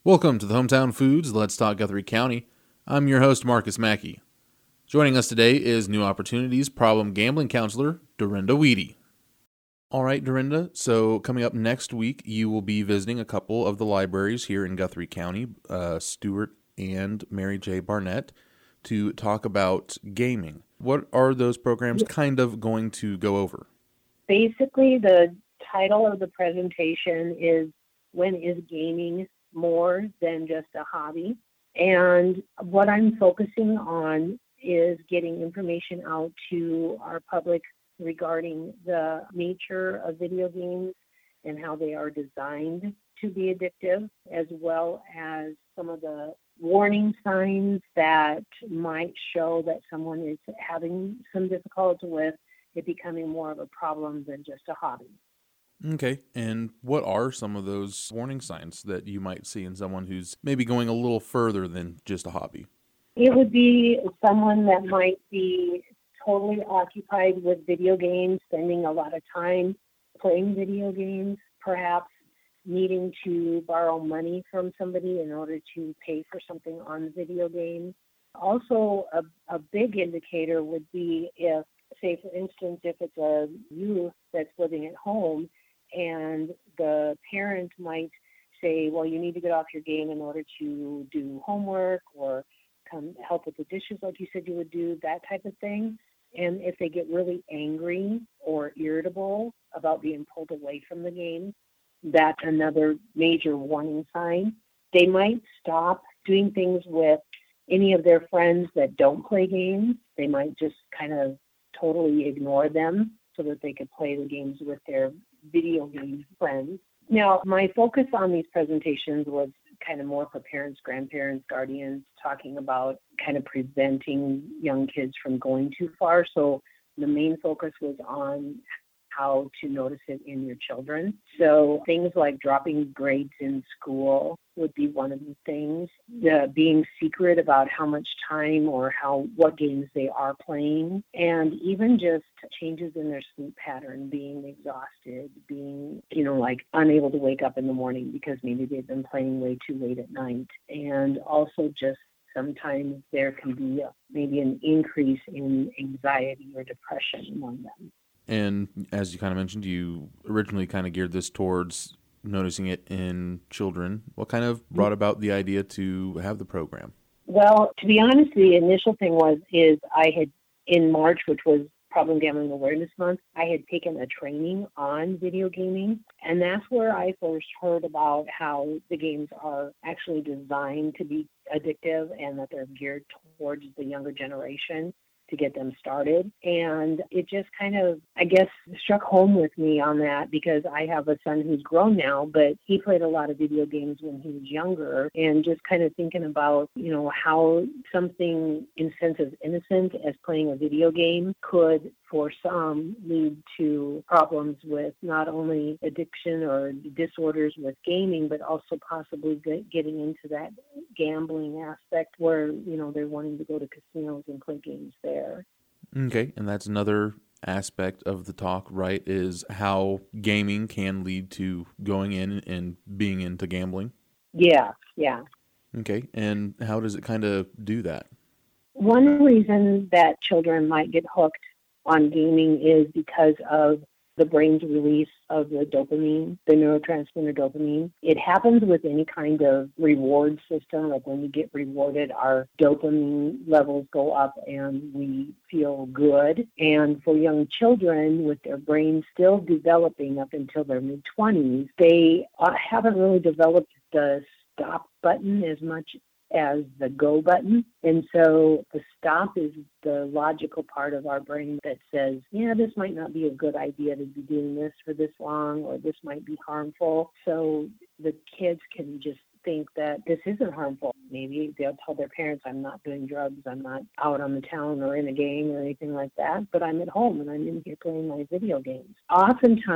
Welcome to the Hometown Foods Let's Talk Guthrie County. I'm your host, Marcus Mackey. Joining us today is New Opportunities problem gambling counselor, Dorinda Weedy. All right, Dorinda, so coming up next week, you will be visiting a couple of the libraries here in Guthrie County, Stewart and Mary J. Barnett, to talk about gaming. What are those programs kind of going to go over? Basically, the title of the presentation is When is Gaming More Than Just a Hobby? And what I'm focusing on is getting information out to our public regarding the nature of video games and how they are designed to be addictive, as well as some of the warning signs that might show that someone is having some difficulty with it becoming more of a problem than just a hobby. Okay, and what are some of those warning signs that you might see in someone who's maybe going a little further than just a hobby? It would be someone that might be totally occupied with video games, spending a lot of time playing video games, perhaps needing to borrow money from somebody in order to pay for something on the video game. Also, a big indicator would be if, say, for instance, if it's a youth that's living at home and the parent might say, well, you need to get off your game in order to do homework or come help with the dishes like you said you would do, that type of thing. And if they get really angry or irritable about being pulled away from the game, that's another major warning sign. They might stop doing things with any of their friends that don't play games. They might just kind of totally ignore them so that they could play the games with their video game friends. Now, my focus on these presentations was kind of more for parents, grandparents, guardians, talking about kind of preventing young kids from going too far. So the main focus was on how to notice it in your children. So things like dropping grades in school would be one of the things. Being secret about how much time or what games they are playing, and even just changes in their sleep pattern, being exhausted, being, like unable to wake up in the morning because maybe they've been playing way too late at night. And also just sometimes there can be maybe an increase in anxiety or depression among them. And as you kind of mentioned, you originally kind of geared this towards noticing it in children. What kind of brought about the idea to have the program? Well, to be honest, the initial thing is I had, in March, which was Problem Gambling Awareness Month, I had taken a training on video gaming, and that's where I first heard about how the games are actually designed to be addictive and that they're geared towards the younger generation to get them started. And it just kind of, I guess, struck home with me on that because I have a son who's grown now, but he played a lot of video games when he was younger, and just kind of thinking about, how something in sense of innocent as playing a video game could, for some, lead to problems with not only addiction or disorders with gaming, but also possibly getting into that gambling aspect where, they're wanting to go to casinos and play games there. Okay, and that's another aspect of the talk, right, is how gaming can lead to going in and being into gambling. Yeah. Okay, and how does it kind of do that? One reason that children might get hooked on gaming is because of the brain's release of the dopamine, the neurotransmitter dopamine. It happens with any kind of reward system. Like when we get rewarded, our dopamine levels go up and we feel good. And for young children with their brains still developing up until their mid-20s, they haven't really developed the stop button as much as the go button. And so the stop is the logical part of our brain that says, yeah, this might not be a good idea to be doing this for this long, or this might be harmful. So the kids can just think that this isn't harmful. Maybe they'll tell their parents, I'm not doing drugs, I'm not out on the town or in a gang or anything like that, but I'm at home and I'm in here playing my video games. Oftentimes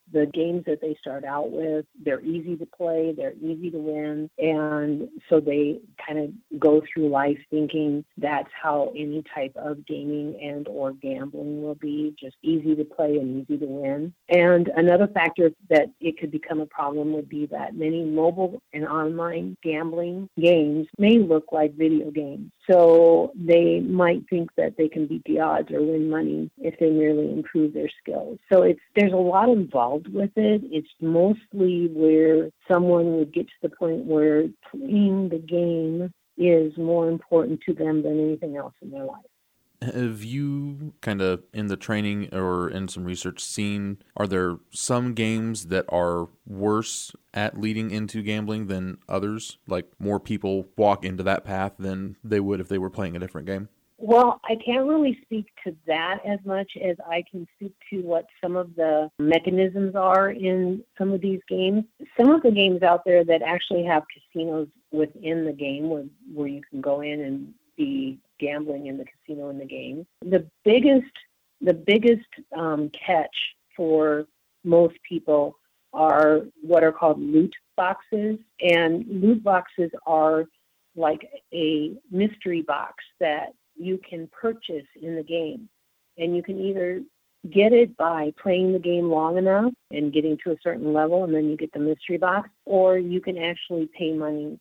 The games that they start out with, they're easy to play, they're easy to win, and so they kind of go through life thinking that's how any type of gaming and or gambling will be, just easy to play and easy to win. And another factor that it could become a problem would be that many mobile and online gambling games may look like video games. So they might think that they can beat the odds or win money if they merely improve their skills. So there's a lot involved with it. It's mostly where someone would get to the point where playing the game is more important to them than anything else in their life. Have you kind of in the training or in some research seen, are there some games that are worse at leading into gambling than others? Like more people walk into that path than they would if they were playing a different game? Well, I can't really speak to that as much as I can speak to what some of the mechanisms are in some of these games. Some of the games out there that actually have casinos within the game where you can go in and be gambling in the casino in the game. The biggest catch for most people are what are called loot boxes, and loot boxes are like a mystery box that you can purchase in the game, and you can either get it by playing the game long enough and getting to a certain level, and then you get the mystery box, or you can actually pay money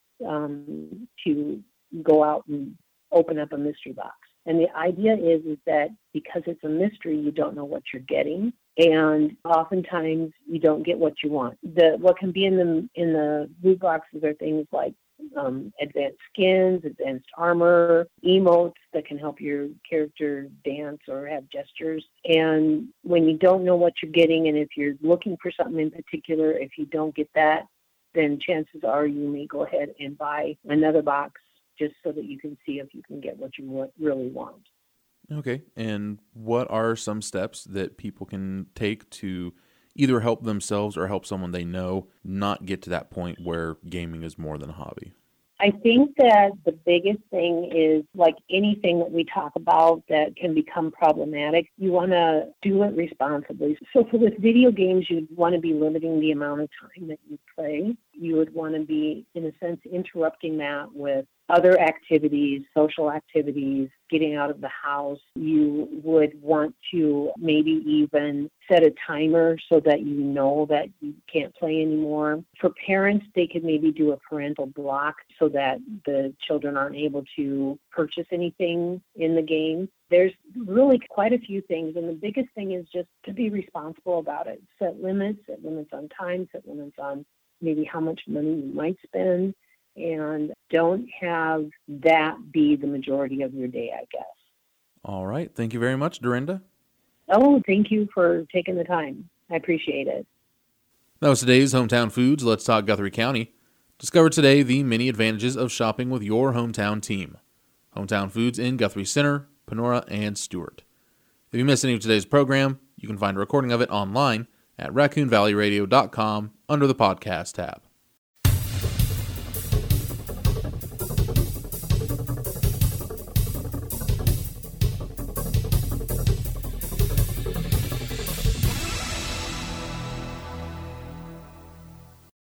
to go out and open up a mystery box. And the idea is that because it's a mystery, you don't know what you're getting, and oftentimes you don't get what you want. What can be in the loot boxes are things like advanced skins, advanced armor, emotes that can help your character dance or have gestures. And when you don't know what you're getting, and if you're looking for something in particular, if you don't get that, then chances are you may go ahead and buy another box just so that you can see if you can get what you really want. Okay. And what are some steps that people can take to either help themselves or help someone they know not get to that point where gaming is more than a hobby? I think that the biggest thing is, like anything that we talk about that can become problematic, you want to do it responsibly. So for with video games, you'd want to be limiting the amount of time that you play. You would want to be, in a sense, interrupting that with other activities, social activities, getting out of the house. You would want to maybe even set a timer so that you know that you can't play anymore. For parents, they could maybe do a parental block so that the children aren't able to purchase anything in the game. There's really quite a few things, and the biggest thing is just to be responsible about it. Set limits on time, set limits on maybe how much money you might spend, and don't have that be the majority of your day, I guess. All right. Thank you very much, Dorinda. Oh, thank you for taking the time. I appreciate it. That was today's Hometown Foods. Let's Talk Guthrie County. Discover today the many advantages of shopping with your hometown team. Hometown Foods in Guthrie Center, Panora, and Stewart. If you missed any of today's program, you can find a recording of it online at raccoonvalleyradio.com under the podcast tab.